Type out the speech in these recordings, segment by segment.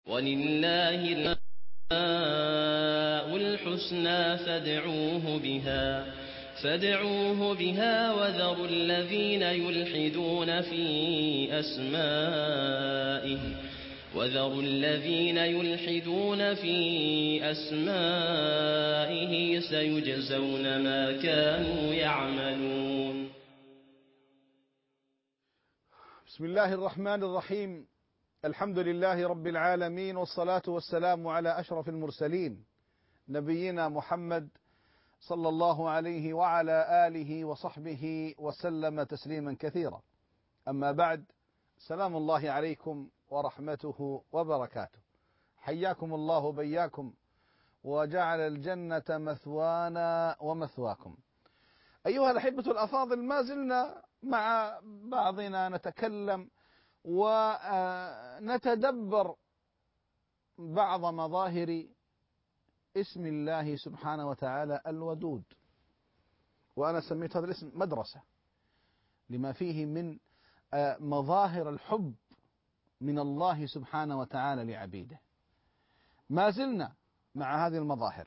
وَلِلَّهِ الْأَسْمَاءُ الْحُسْنَىٰ فادعوه بها وذروا الذين يلحدون في أسمائه سيجزون ما كانوا يعملون. بسم الله الرحمن الرحيم. الحمد لله رب العالمين، والصلاة والسلام على أشرف المرسلين نبينا محمد صلى الله عليه وعلى آله وصحبه وسلم تسليما كثيرا. أما بعد، سلام الله عليكم ورحمته وبركاته. حياكم الله بياكم، وجعل الجنة مثوانا ومثواكم. أيها الأحبة الأفاضل، ما زلنا مع بعضنا نتكلم ونتدبر بعض مظاهر اسم الله سبحانه وتعالى الودود، وأنا سميت هذا الاسم مدرسة لما فيه من مظاهر الحب من الله سبحانه وتعالى لعبيده. ما زلنا مع هذه المظاهر،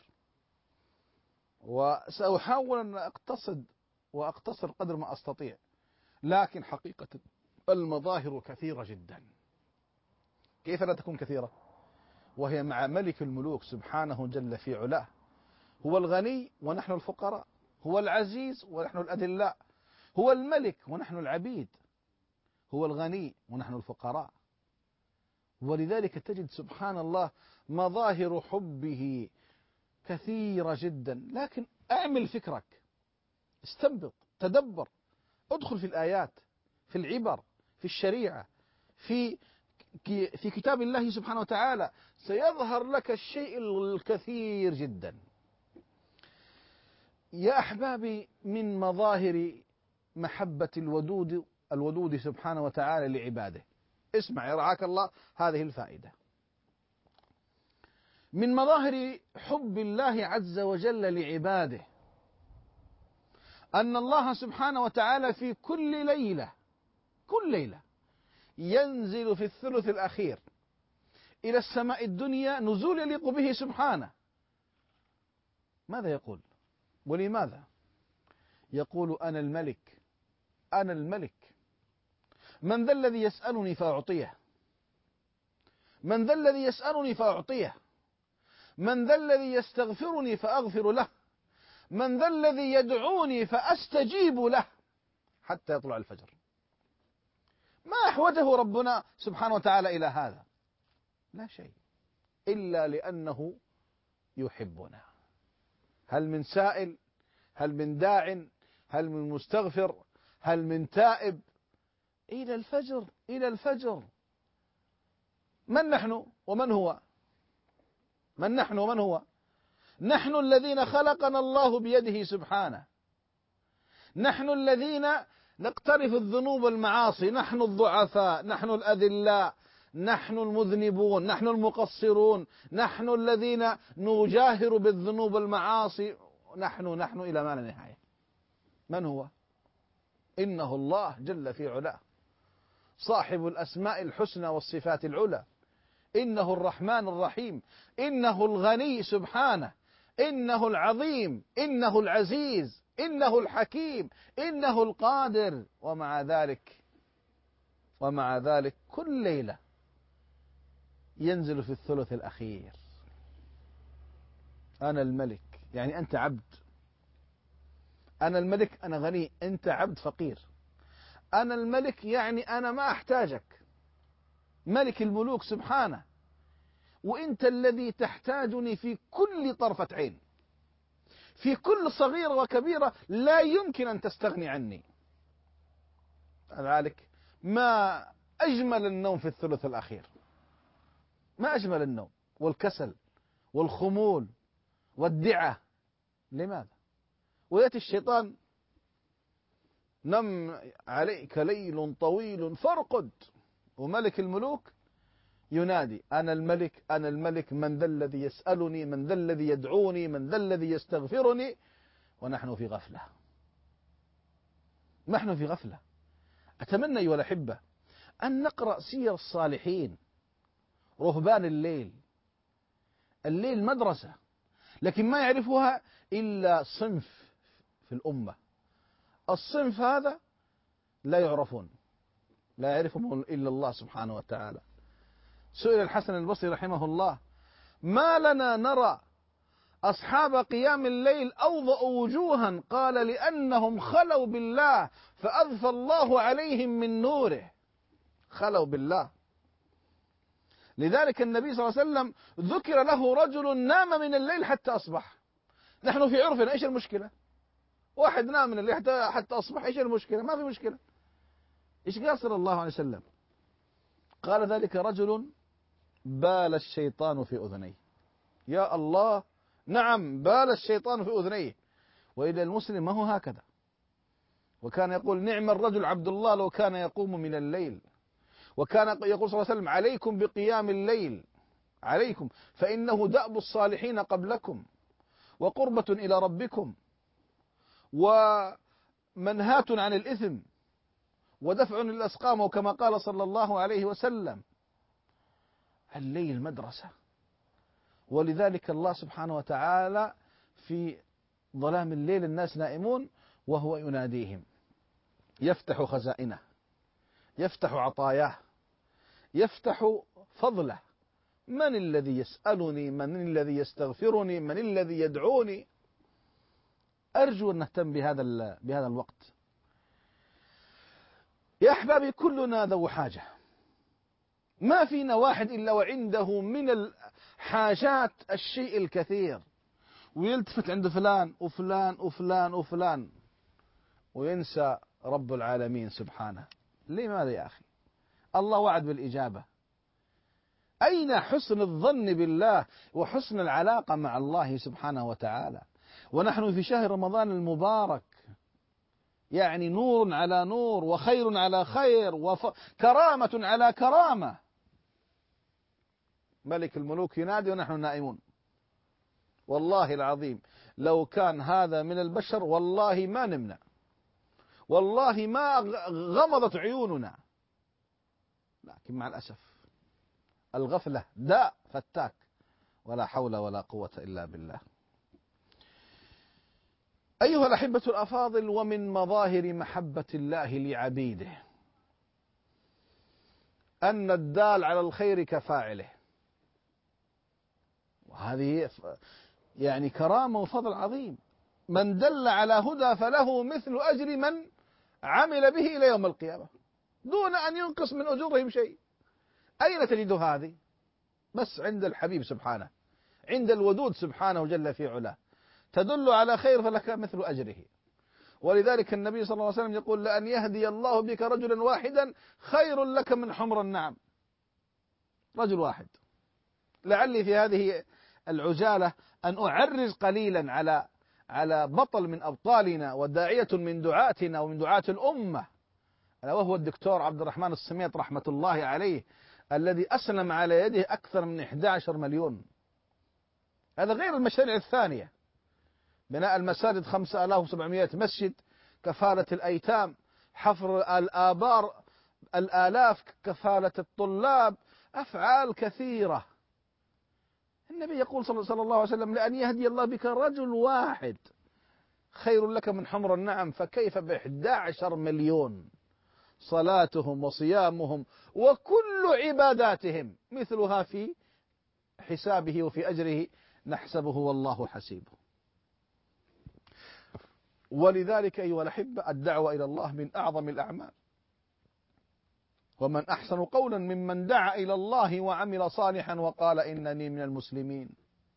وسأحاول أن أقتصر قدر ما أستطيع، لكن حقيقة المظاهر كثيرة جدا. كيف لا تكون كثيرة وهي مع ملك الملوك سبحانه جل في علاه؟ هو الغني ونحن الفقراء، هو العزيز ونحن الأذلاء، هو الملك ونحن العبيد، هو الغني ونحن الفقراء. ولذلك تجد سبحان الله مظاهر حبه كثيرة جدا. لكن أعمل فكرك، استنبط، تدبر، ادخل في الآيات، في العبر، في الشريعة، في كتاب الله سبحانه وتعالى، سيظهر لك الشيء الكثير جدا. يا أحبابي، من مظاهر محبة الودود سبحانه وتعالى لعباده، اسمع يرعاك الله هذه الفائدة. من مظاهر حب الله عز وجل لعباده أن الله سبحانه وتعالى في كل ليلة ينزل في الثلث الأخير إلى السماء الدنيا نزول يليق به سبحانه. ماذا يقول؟ ولماذا؟ يقول: أنا الملك، أنا الملك، من ذا الذي يسألني فأعطيه، من ذا الذي يسألني فأعطيه، من ذا الذي يستغفرني فأغفر له، من ذا الذي يدعوني فأستجيب له حتى يطلع الفجر. ما أحوجه ربنا سبحانه وتعالى إلى هذا؟ لا شيء، إلا لأنه يحبنا. هل من سائل؟ هل من داع؟ هل من مستغفر؟ هل من تائب؟ إلى الفجر، إلى الفجر. من نحن ومن هو؟ من نحن ومن هو؟ نحن الذين خلقنا الله بيده سبحانه، نحن الذين نقترف الذنوب والمعاصي، نحن الضعفاء، نحن الأذلاء، نحن المذنبون، نحن المقصرون، نحن الذين نجاهر بالذنوب والمعاصي، نحن إلى ما لا نهاية. من هو؟ إنه الله جل في علاه، صاحب الأسماء الحسنى والصفات العلى، إنه الرحمن الرحيم، إنه الغني سبحانه، إنه العظيم، إنه العزيز، إنه الحكيم، إنه القادر. ومع ذلك كل ليلة ينزل في الثلث الأخير. أنا الملك، يعني أنت عبد. أنا الملك، أنا غني، أنت عبد فقير. أنا الملك يعني أنا ما أحتاجك، ملك الملوك سبحانه، وأنت الذي تحتاجني في كل طرفة عين، في كل صغيرة وكبيرة، لا يمكن أن تستغني عني. ذلك ما أجمل النوم في الثلث الأخير، ما أجمل النوم، والكسل والخمول والدعة. لماذا؟ ويأتي الشيطان: نم عليك ليل طويل فارقد، وملك الملوك ينادي: أنا الملك، أنا الملك، من ذا الذي يسألني، من ذا الذي يدعوني، من ذا الذي يستغفرني. ونحن في غفلة، نحن في غفلة. أتمنى أيها الأحبة أن نقرأ سير الصالحين رهبان الليل. الليل مدرسة، لكن ما يعرفها إلا صنف في الأمة. الصنف هذا لا يعرفون، لا يعرفهم إلا الله سبحانه وتعالى. سئل الحسن البصري رحمه الله: ما لنا نرى أصحاب قيام الليل أوضأ وجوها؟ قال: لأنهم خلوا بالله فأضفى الله عليهم من نوره. خلوا بالله. لذلك النبي صلى الله عليه وسلم ذكر له رجل نام من الليل حتى أصبح. نحن في عرفنا إيش المشكلة؟ واحد نام من الليل حتى أصبح، إيش المشكلة؟ ما في مشكلة. إيش قال صلى الله عليه وسلم؟ قال: ذلك رجل بال الشيطان في أذنيه. يا الله، نعم، بال الشيطان في أذنيه. وإذا المسلم ما هو هكذا. وكان يقول: نعم الرجل عبد الله لو كان يقوم من الليل. وكان يقول صلى الله عليه وسلم: عليكم بقيام الليل، عليكم، فإنه دأب الصالحين قبلكم وقربة إلى ربكم ومنهاة عن الإثم ودفع للأسقام، وكما قال صلى الله عليه وسلم. الليل مدرسة. ولذلك الله سبحانه وتعالى في ظلام الليل الناس نائمون وهو يناديهم، يفتح خزائنه، يفتح عطاياه، يفتح فضله. من الذي يسألني؟ من الذي يستغفرني؟ من الذي يدعوني؟ أرجو أن نهتم بهذا الوقت. يا أحبابي، كلنا ذو حاجة، ما فينا واحد إلا وعنده من الحاجات الشيء الكثير، ويلتفت عند فلان وفلان وفلان وفلان وينسى رب العالمين سبحانه. لماذا يا أخي؟ الله وعد بالإجابة. أين حسن الظن بالله وحسن العلاقة مع الله سبحانه وتعالى؟ ونحن في شهر رمضان المبارك، يعني نور على نور وخير على خير وكرامة على كرامة. ملك الملوك ينادي ونحن نائمون. والله العظيم لو كان هذا من البشر والله ما نمنا، والله ما غمضت عيوننا. لكن مع الأسف الغفلة داء فتاك، ولا حول ولا قوة إلا بالله. أيها الأحبة الأفاضل، ومن مظاهر محبة الله لعبيده أن الدال على الخير كفاعله. وهذه يعني كرامة وفضل عظيم. من دل على هدى فله مثل أجر من عمل به إلى يوم القيامة دون أن ينقص من أجورهم شيء. أين تجد هذه؟ بس عند الحبيب سبحانه، عند الودود سبحانه جل في علاه. تدل على خير فلك مثل أجره. ولذلك النبي صلى الله عليه وسلم يقول: لأن يهدي الله بك رجلا واحدا خير لك من حمر النعم. رجل واحد. لعلي في هذه العجالة أن أعرج قليلا على بطل من أبطالنا وداعية من دعاتنا ومن دعاة الأمة، وهو الدكتور عبد الرحمن السميط رحمة الله عليه، الذي أسلم على يده أكثر من 11 مليون. هذا غير المشاريع الثانية: بناء المساجد 5700 مسجد، كفالة الأيتام، حفر الآبار الآلاف، كفالة الطلاب، أفعال كثيرة. النبي يقول صلى الله عليه وسلم: لأن يهدي الله بك رجل واحد خير لك من حمر النعم. فكيف ب11 مليون؟ صلاتهم وصيامهم وكل عباداتهم مثلها في حسابه وفي أجره نحسبه والله حسيبه. ولذلك أيها الأحبة الدعوة إلى الله من أعظم الأعمال. ومن أحسن قولا ممن دعا إلى الله وعمل صالحا وقال إنني من المسلمين.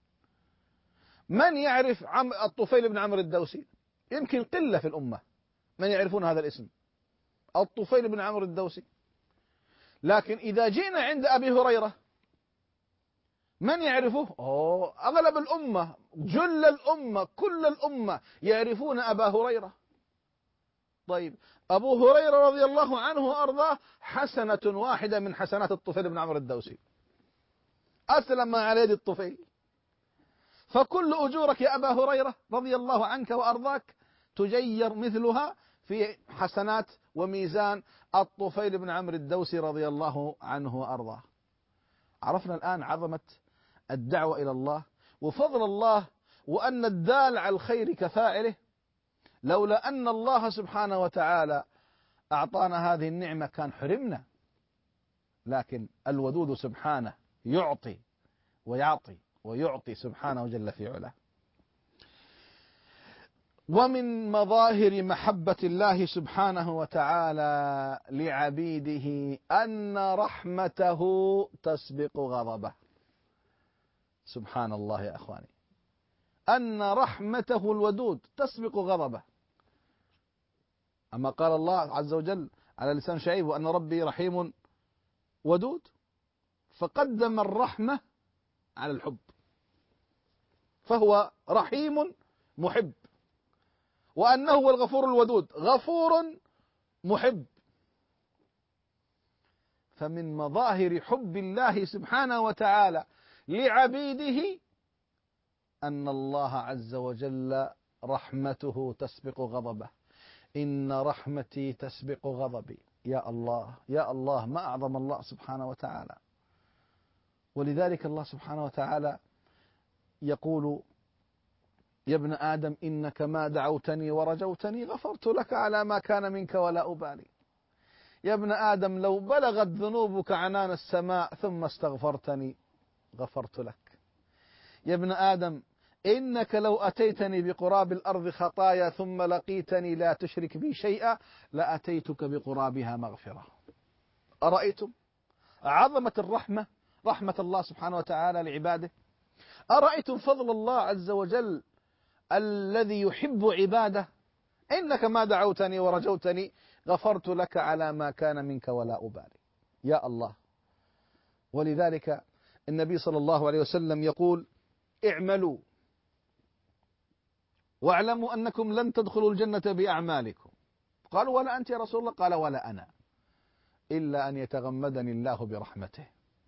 من يعرف الطفيل بن عمرو الدوسي؟ يمكن قلة في الأمة من يعرفون هذا الاسم، الطفيل بن عمرو الدوسي. لكن إذا جئنا عند أبي هريرة من يعرفه؟ أغلب الأمة، جل الأمة، كل الأمة يعرفون أبا هريرة. طيب، أبو هريرة رضي الله عنه وأرضاه حسنة واحدة من حسنات الطفيل بن عمرو الدوسي، أسلم على يد الطفيل. فكل أجورك يا أبا هريرة رضي الله عنك وأرضاك تجير مثلها في حسنات وميزان الطفيل بن عمرو الدوسي رضي الله عنه وأرضاه. عرفنا الآن عظمة الدعوة إلى الله وفضل الله، وأن الدال على الخير كفاعله. لولا أن الله سبحانه وتعالى أعطانا هذه النعمة كان حرمنا، لكن الودود سبحانه يعطي ويعطي ويعطي سبحانه جل في علاه. ومن مظاهر محبة الله سبحانه وتعالى لعبيده أن رحمته تسبق غضبه. سبحان الله يا أخواني، أن رحمته الودود تسبق غضبه. أما قال الله عز وجل على لسان شعيب وأن ربي رحيم ودود، فقدم الرحمة على الحب، فهو رحيم محب، وأنه هو الغفور الودود غفور محب. فمن مظاهر حب الله سبحانه وتعالى لعبيده أن الله عز وجل رحمته تسبق غضبه. إن رحمتي تسبق غضبي. يا الله يا الله، ما أعظم الله سبحانه وتعالى. ولذلك الله سبحانه وتعالى يقول: يا ابن آدم إنك ما دعوتني ورجوتني غفرت لك على ما كان منك ولا أبالي. يا ابن آدم لو بلغت ذنوبك عنان السماء ثم استغفرتني غفرت لك. يا ابن آدم إنك لو أتيتني بقراب الأرض خطايا ثم لقيتني لا تشرك بي شيئا لأتيتك بقرابها مغفرة. أرأيتم عظمة الرحمة، رحمة الله سبحانه وتعالى لعباده؟ أرأيتم فضل الله عز وجل الذي يحب عباده؟ إنك ما دعوتني ورجوتني غفرت لك على ما كان منك ولا أبالي. يا الله. ولذلك النبي صلى الله عليه وسلم يقول: اعملوا واعلموا أنكم لن تدخلوا الجنة بأعمالكم. قالوا: ولا أنت يا رسول الله؟ قال: ولا أنا، إلا أن يتغمدني الله برحمته،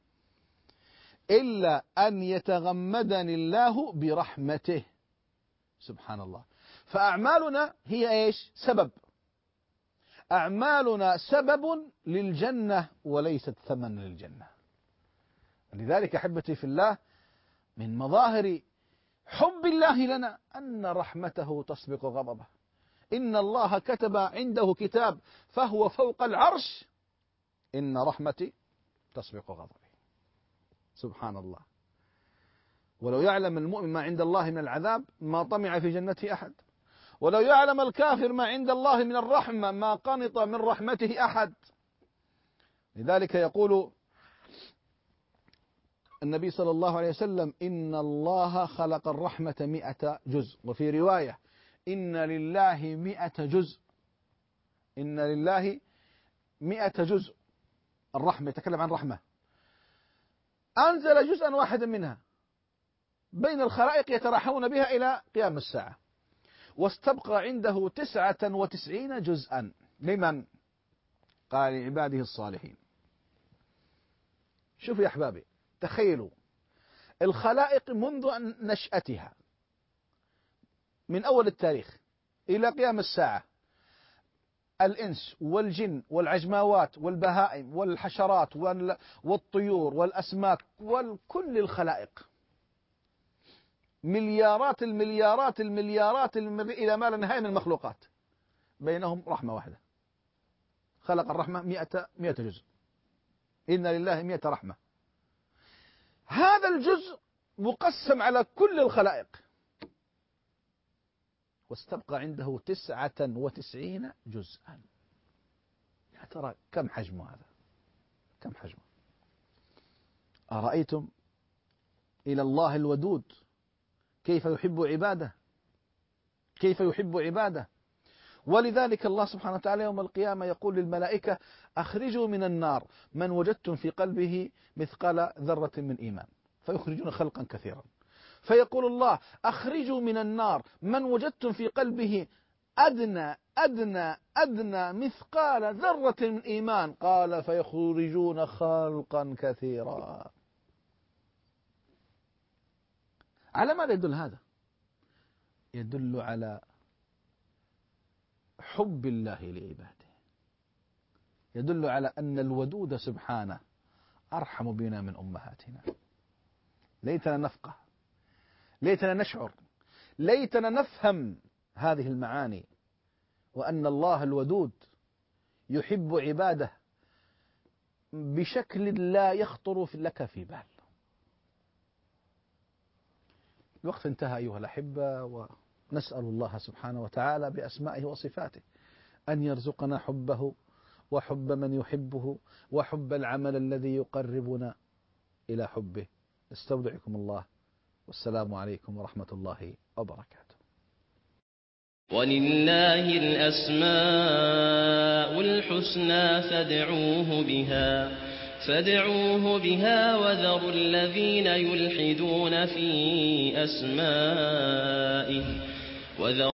إلا أن يتغمدني الله برحمته. سبحان الله. فأعمالنا هي إيش؟ سبب. أعمالنا سبب للجنة وليست ثمن للجنة. لذلك أحبتي في الله، من مظاهر حب الله لنا أن رحمته تسبق غضبه. إن الله كتب عنده كتاب فهو فوق العرش: إن رحمتي تسبق غضبي. سبحان الله. ولو يعلم المؤمن ما عند الله من العذاب ما طمع في جنته أحد، ولو يعلم الكافر ما عند الله من الرحمة ما قنط من رحمته أحد. لذلك يقول النبي صلى الله عليه وسلم: إن الله خلق الرحمة 100 جزء، وفي رواية: إن لله 100 جزء. إن لله 100 جزء. الرحمة يتكلم عن رحمة، أنزل جزءا واحدا منها بين الخلائق يتراحمون بها إلى قيام الساعة، واستبقى عنده 99 جزءا. لمن؟ قال: لعباده الصالحين. شوفوا يا أحبابي، تخيلوا الخلائق منذ نشأتها من أول التاريخ إلى قيام الساعة، الإنس والجن والعجماوات والبهائم والحشرات والطيور والأسماك وكل الخلائق، مليارات المليارات المليارات إلى ما لا نهاية من المخلوقات، بينهم رحمة واحدة. خلق الرحمة 100 جزء. إن لله 100 رحمة. هذا الجزء مقسم على كل الخلائق، واستبقى عنده 99 جزءا. يا ترى كم حجمه هذا؟ كم حجمه؟ أرأيتم إلى الله الودود كيف يحب عباده، كيف يحب عباده. ولذلك الله سبحانه وتعالى يوم القيامة يقول للملائكة: أخرجوا من النار من وجدتم في قلبه مثقال ذرة من إيمان، فيخرجون خلقا كثيرا. فيقول الله: أخرجوا من النار من وجدتم في قلبه أدنى أدنى أدنى مثقال ذرة من إيمان، قال: فيخرجون خلقا كثيرا. على ماذا يدل هذا؟ يدل على حب الله لعباده، يدل على أن الودود سبحانه أرحم بنا من أمهاتنا. ليتنا نفقه، ليتنا نشعر، ليتنا نفهم هذه المعاني، وأن الله الودود يحب عباده بشكل لا يخطر لك في بال. الوقت انتهى أيها الأحبة، ونسأل الله سبحانه وتعالى بأسمائه وصفاته أن يرزقنا حبه وحب من يحبه وحب العمل الذي يقربنا إلى حبه. استودعكم الله، والسلام عليكم ورحمة الله وبركاته. ولله الأسماء الحسنى فادعوه بها وذروا الذين يلحدون في أسمائه